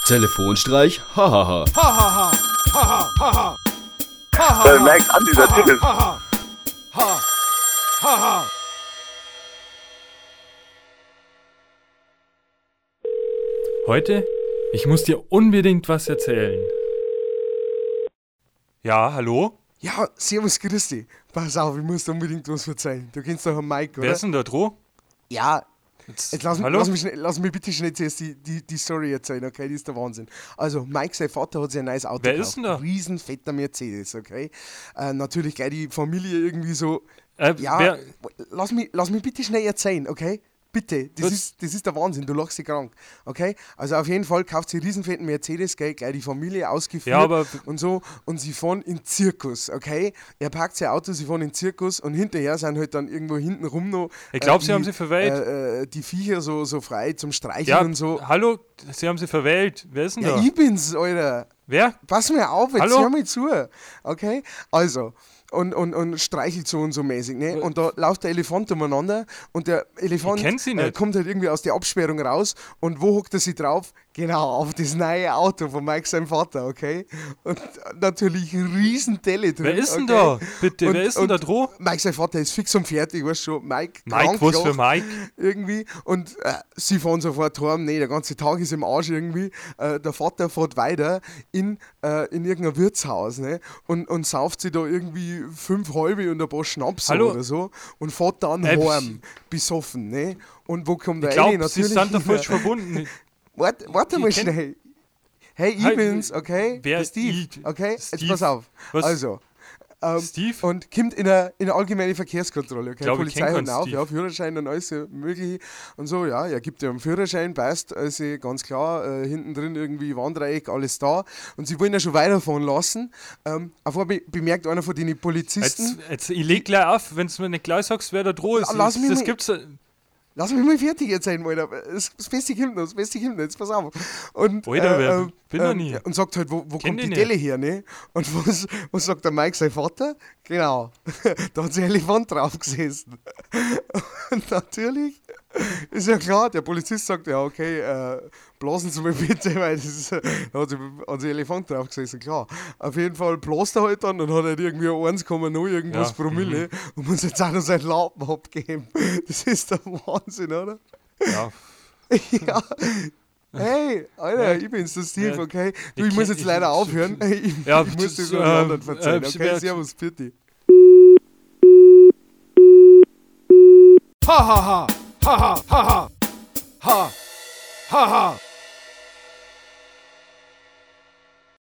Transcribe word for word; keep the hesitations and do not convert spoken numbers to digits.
Telefonstreich? Hahaha. Hahaha. Haha. Haha. Haha. Äh, merkt an, dieser Tipp ist. Haha. Haha. Haha. Heute? Ich muss dir unbedingt was erzählen. Ja, hallo? Ja, servus Christi. Pass auf, ich muss dir unbedingt was erzählen. Du kennst doch einen Mike, oder? Wer ist denn da dran? Ja, Jetzt, jetzt lass, hallo? lass, mich, schnell- lass mich bitte schnell zuerst die, die, die Story erzählen, okay? Die ist der Wahnsinn. Also, Mike, sein Vater hat sich ein neues Auto Wer gekauft. ist denn da? Riesenfetter Mercedes, okay? Äh, natürlich gleich die Familie irgendwie so. Äh, Ja, wer, lass mich, lass mich bitte schnell erzählen, okay? Bitte, das Was? ist, das ist der Wahnsinn, du lachst dich krank, okay? Also auf jeden Fall kauft sie riesenfetten Mercedes, gell, gleich die Familie ausgeführt Ja, aber- und so und sie fahren in den Zirkus, okay? Er parkt sein Auto, sie fahren in den Zirkus und hinterher sind halt dann irgendwo hinten rum noch Ich glaub, sie die, haben sie verwählt. Äh, äh, die Viecher so, so frei zum Streicheln ja, und so. hallo, Sie haben sie verwählt. Wer ist denn Ja, da? ich bin's, Alter. Wer? Pass mir auf, jetzt Hallo? hör mir zu. Okay? Also, und, und, und streichelt so und so mäßig, ne? Und da läuft der Elefant umeinander und der Elefant Ich kenn sie äh, nicht. kommt halt irgendwie aus der Absperrung raus und wo hockt er sich drauf? Genau, auf das neue Auto von Mike, seinem Vater, okay? Und natürlich ein riesen Tele drin. Wer ist denn okay? da? Bitte, Und- wer ist denn da und dran? Mike, sein Vater ist fix und fertig, weißt du schon. Mike, Mike, krank was für gelacht Mike? irgendwie und äh, sie fahren sofort heim, nee, der ganze Tag ist im Arsch irgendwie, äh, der Vater fährt weiter in, äh, in irgendein Wirtshaus, ne, und, und sauft sich da irgendwie fünf halbe und ein paar Schnaps Hallo? oder so und fährt dann Äh, heim, besoffen, ne, und wo kommt der Ich glaube, rein? Sie sind da falsch verbunden. Warte, warte Ich mal kenn- schnell. Hey, ich Hey, bin's, okay? wer Der Steve, ich? okay? Jetzt Steve? pass auf. Was? Also, ähm, Steve? und kommt in eine, in eine allgemeine Verkehrskontrolle, okay? glaub, ich Polizei kenn hört ihn keinen auf, Steve. ja, Führerschein und alles mögliche und so, ja, er gibt ja einen Führerschein, passt, also ganz klar, äh, hinten drin irgendwie Warndreieck, alles da und sie wollen ja schon weiterfahren lassen. Ähm, auf einmal be bemerkt einer von den Polizisten, Jetzt, jetzt, ich leg gleich auf, wenn du mir nicht gleich sagst, wer da dran ist. Lass mich das mal- gibt's. äh, lass mich mal fertig erzählen, Alter. Das, das Beste kommt noch, das Beste kommt noch, jetzt pass auf. Und, Alter, wer- bin noch nie. Und sagt halt, wo, wo Kenn kommt die die nicht. Delle her, ne? Und was, was sagt der Mike, sein Vater? Genau, da hat sich ein Elefant drauf gesessen. Und natürlich ist ja klar, der Polizist sagt, ja okay, äh, blasen Sie mal bitte, weil das ist, äh, da hat sich, hat sich ein Elefant drauf gesessen, klar. Auf jeden Fall blast er halt dann und hat halt irgendwie eins Komma null irgendwas Ja, Promille und muss jetzt auch noch seinen Lappen abgeben. Das ist der Wahnsinn, oder? Ja. Ja. Hey, Alter, Ja. ich bin's, der Steve, Ja. okay? Du, Ich ich muss kenn- jetzt ich- leider aufhören. Ich, Ja, ich muss dir das, so einen anderen ähm, verzeihen, äh, okay? wer- Servus, bitte. Ha ha ha. Ha ha ha ha. Ha. Ha ha.